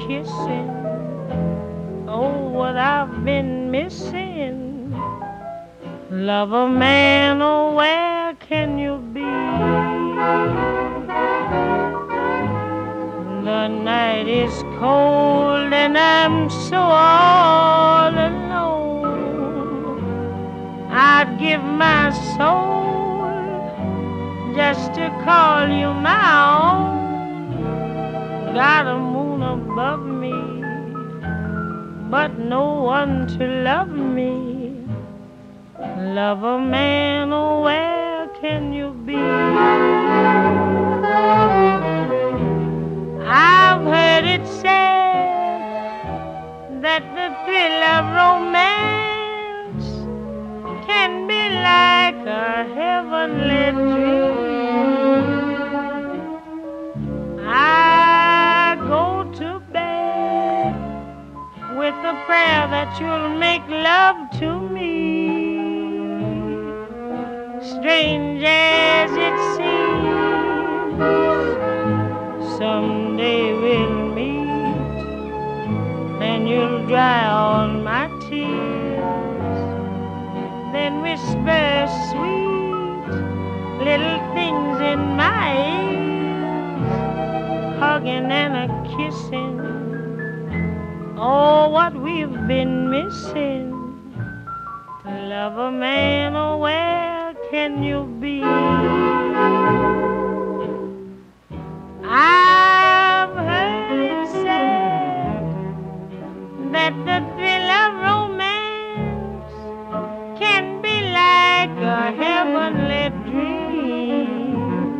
kissing. Oh, what I've been missing. Lover man, oh, where can you be? The night is cold and I'm so all alone. I'd give my soul just to call you my own. Got a moon above me, but no one to love me. Lover man, oh, where can you be? I've heard it said that the thrill of romance can be like a heavenly dream. I go to bed with a prayer that you'll make love to me. Strange as it seems, someday we'll meet, and you'll dry all my tears, then whisper sweet little things in my ears, hugging and a kissing. Oh, what we've been missing. Lover man, oh, where can you be? I've heard it said that the thrill of romance can be like a heavenly dream.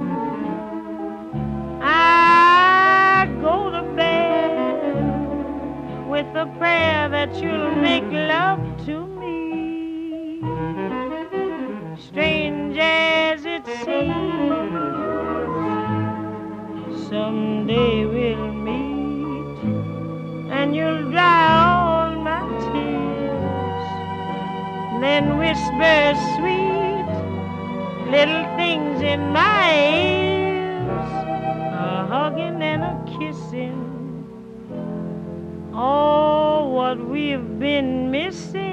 I go to bed with a prayer that you'll make love to me. Strange as it seems, someday we'll meet, and you'll dry all my tears, then whisper sweet little things in my ears, a hugging and a kissing. Oh, what we've been missing.